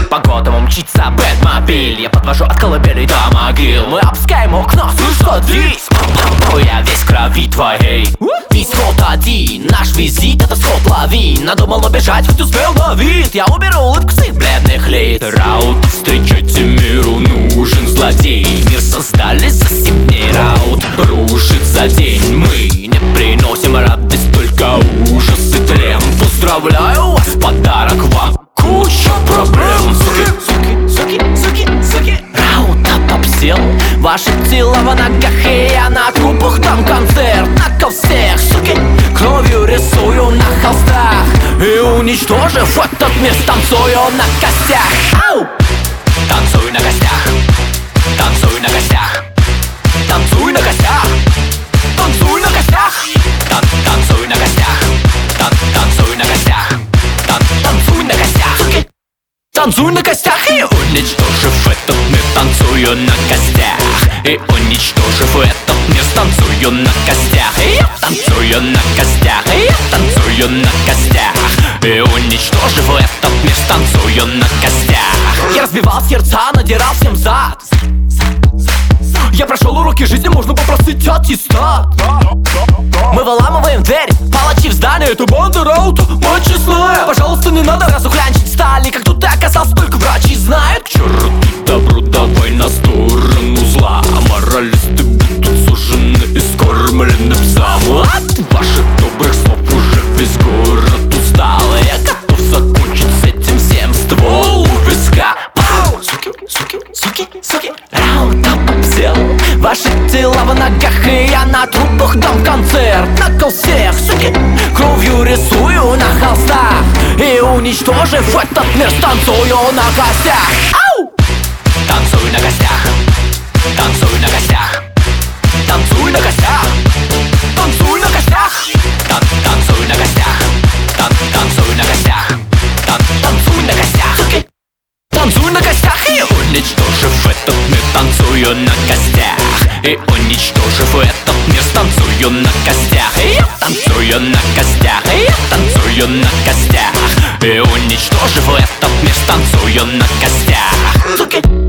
По Готэму мчится Бэтмобиль. Я подвожу от колыбели до могил. Мы опускаем окна, слышь, садись. Я весь в крови твоей. Исход один, наш визит — это сход лавин. Надумал убежать, хоть успел на вид. Я уберу улыбку с их бледных лиц. Раут, встречайте, миру нужен злодей. Мир создали за 7 дней. Раут рушит за день. Мы не приносим радость, только ужас и тлен. Поздравляю вас, подарок вам куча проблем. Суки. Раут обсел. Ваши тела в ногах, и я на трупах дам концерт. Накол всех, суки, кровью рисую на холстах. И уничтожив этот мир, танцую на костях. Ау! Танцуй на костях. Танцуй на костях. Танцуй на костях. Танцуй на костях. Танцуй на костях. Танцуй на костях. Танцуй на костях. Суки! Танцуй на костях. И уничтожив этот мир, танцую на костях. И уничтожив этот мир, танцую на костях. И я танцую на костях. И я танцую на костях. И уничтожив этот мир, танцую на костях. Я разбивал сердца, надирал всем зад. Я прошел уроки жизни, можно попросить аттестат. Мы выламываем дверь, палачи в здании. Это банда Раута, мать честная. Пожалуйста, не надо разухлянчить стали. Как тут ты оказался, только врачи знают. К черту добру, давай на сторону зла. Моралисты будут сужены и скормлены псам. От ваших добрых слов уже весь город устал. Я готов закончить с этим всем. Ствол у виска. Пау! Суки. Раута обсел. Ваши тела в ногах, и я на трупах дам концерт. Накол всех, суки, кровью рисую на холстах. И уничтожив этот мир, станцую на костях. Ау! Танцуй на костях. Танцуй на костях. Танцуй на костях. Танцуй на костях. Танцуй на костях. Танцуй на костях. Танцуй на костях. Суки! Танцуй на костях. И уничтожив этот мир, танцую на костях. И уничтожив этот мир, танцую на костях. И я танцую на костях. И я танцую на костях. И уничтожив этот мир, танцую на костях. Суки!